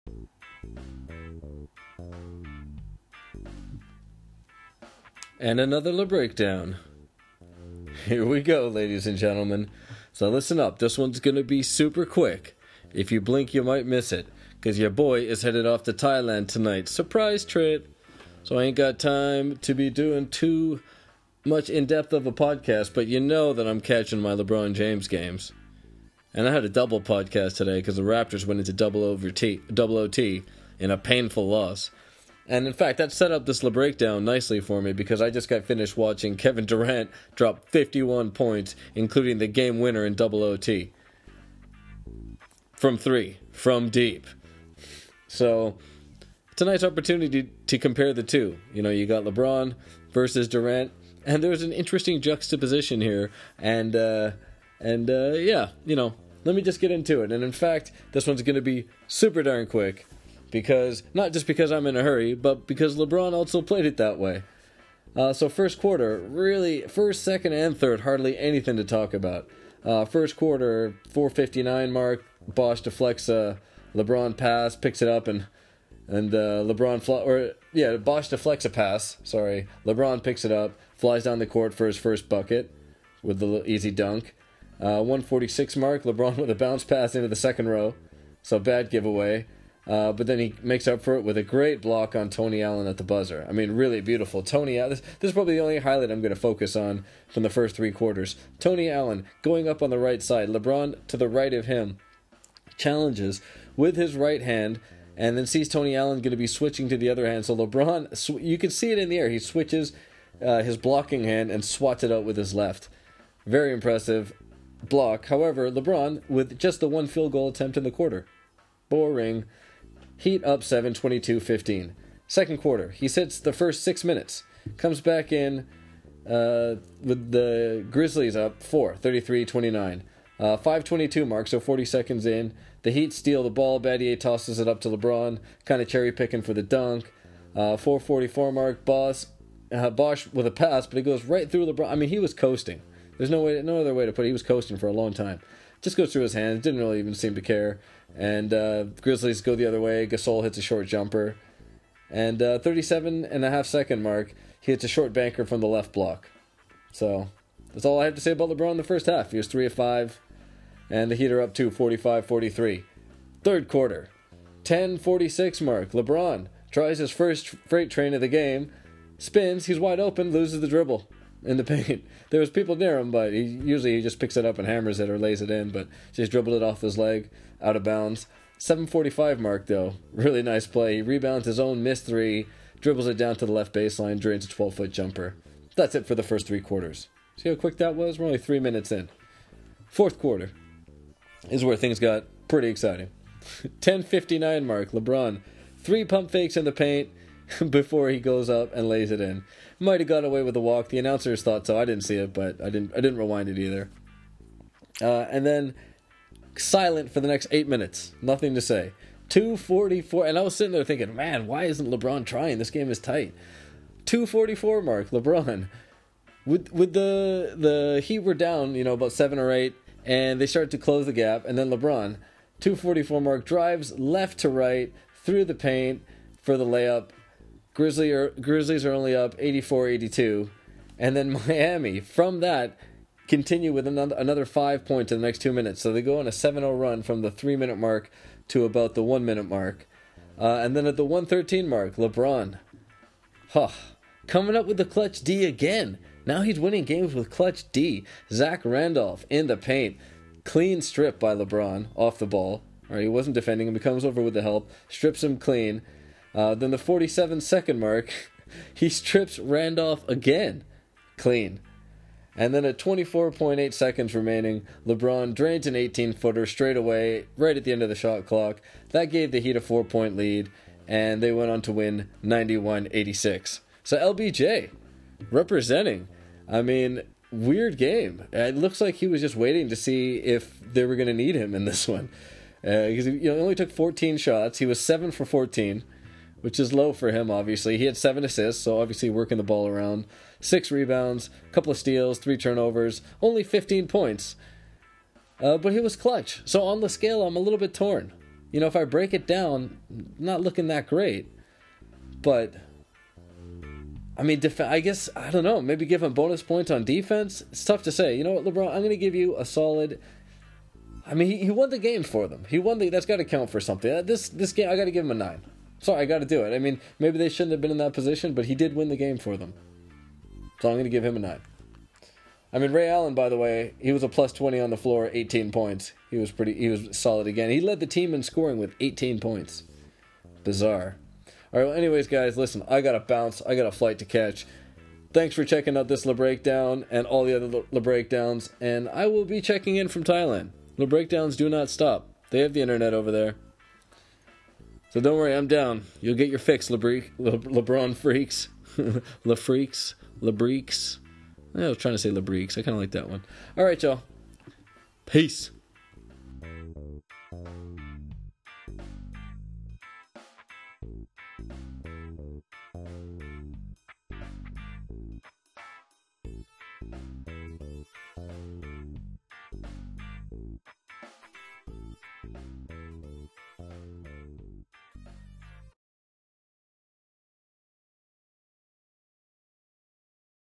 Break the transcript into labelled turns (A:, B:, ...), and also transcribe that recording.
A: And another La Breakdown. Here we go, ladies and gentlemen. So listen up, this one's going to be super quick. If you blink, you might miss it, because your boy is headed off to Thailand tonight. Surprise trip! So I ain't got time to be doing too much in-depth of a podcast, but you know that I'm catching my LeBron James games. And I had a double podcast today because the Raptors went into double OT in a painful loss. And in fact, that set up this La Breakdown nicely for me because I just got finished watching Kevin Durant drop 51 points, including the game winner in double OT. From three, from deep. So, it's a nice opportunity to compare the two. You know, you got LeBron versus Durant, and there's an interesting juxtaposition here. And yeah, you know, let me just get into it. And in fact, this one's going to be super darn quick. Because, not just because I'm in a hurry, but because LeBron also played it that way. So first quarter, really, first, second, and third, hardly anything to talk about. First quarter, 4:59 mark, Bosh deflects a LeBron pass, picks it up, and Bosh deflects a pass, sorry. LeBron picks it up, flies down the court for his first bucket with the easy dunk. 1:46 mark, LeBron with a bounce pass into the second row, so bad giveaway. But then he makes up for it with a great block on Tony Allen at the buzzer. I mean, really beautiful. Tony Allen, this is probably the only highlight I'm going to focus on from the first three quarters. Tony Allen going up on the right side. LeBron to the right of him. Challenges with his right hand and then sees Tony Allen going to be switching to the other hand. So LeBron, you can see it in the air. He switches his blocking hand and swats it out with his left. Very impressive block. However, LeBron with just the one field goal attempt in the quarter. Boring. Heat up 7, 22-15. Second quarter, he sits the first 6 minutes. Comes back in with the Grizzlies up 4, 33-29. 5:22 mark, so 40 seconds in. The Heat steal the ball. Battier tosses it up to LeBron, kind of cherry picking for the dunk. 4:44 mark, Bosh with a pass, but it goes right through LeBron. I mean, he was coasting. There's no other way to put it. He was coasting for a long time. Just goes through his hands. Didn't really even seem to care. And Grizzlies go the other way. Gasol hits a short jumper. And 37.5 second mark, he hits a short banker from the left block. So that's all I have to say about LeBron in the first half. He was 3 of 5. And the Heat are up 2, 45-43. Third quarter, 10:46 mark. LeBron tries his first freight train of the game. Spins. He's wide open. Loses the dribble in the paint. There was people near him, but he just picks it up and hammers it or lays it in, but just dribbled it off his leg, out of bounds. 7:45 mark, though. Really nice play. He rebounds his own missed three, dribbles it down to the left baseline, drains a 12-foot jumper. That's it for the first three quarters. See how quick that was? We're only 3 minutes in. Fourth quarter is where things got pretty exciting. 10:59 mark. LeBron, 3 pump fakes in the paint before he goes up and lays it in. Might have got away with the walk. The announcers thought so. I didn't see it, but I didn't rewind it either. And then silent for the next 8 minutes. Nothing to say. 2:44, and I was sitting there thinking, man, why isn't LeBron trying? This game is tight. 2:44 mark. LeBron, with the Heat were down, about 7 or 8, and they started to close the gap. And then LeBron, 2:44 mark, drives left to right through the paint for the layup. Grizzlies are only up 84-82. And then Miami, from that, continue with another 5 points in the next 2 minutes. So they go on a 7-0 run from the 3-minute mark to about the 1-minute mark. And then at the 1:13 mark, LeBron, coming up with the clutch D again. Now he's winning games with clutch D. Zach Randolph in the paint. Clean strip by LeBron off the ball. All right, he wasn't defending him. He comes over with the help. Strips him clean. Then the 47-second mark, he strips Randolph again. Clean. And then at 24.8 seconds remaining, LeBron drains an 18-footer straight away, right at the end of the shot clock. That gave the Heat a 4-point lead, and they went on to win 91-86. So LBJ, representing. I mean, weird game. It looks like he was just waiting to see if they were going to need him in this one. Because he only took 14 shots. He was 7 for 14, which is low for him, obviously. He had 7 assists, so obviously working the ball around. 6 rebounds, a couple of steals, 3 turnovers, only 15 points. But he was clutch. So on the scale, I'm a little bit torn. if I break it down, not looking that great. But, I mean, I guess, I don't know, maybe give him bonus points on defense? It's tough to say. You know what, LeBron, I'm going to give you a solid... I mean, he won the game for them. That's got to count for something. This game, I got to give him a 9. Sorry, I got to do it. I mean, maybe they shouldn't have been in that position, but he did win the game for them. So I'm going to give him a 9. I mean, Ray Allen, by the way, he was a plus 20 on the floor, 18 points. He was solid again. He led the team in scoring with 18 points. Bizarre. All right, well, anyways, guys, listen, I got to bounce. I got a flight to catch. Thanks for checking out this LeBreakdown and all the other LeBreakdowns, and I will be checking in from Thailand. LeBreakdowns do not stop. They have the internet over there. So don't worry, I'm down. You'll get your fix, LeBron freaks. LeFreaks. LeBreaks. I was trying to say LeBreaks. I kind of like that one. All right, y'all. Peace.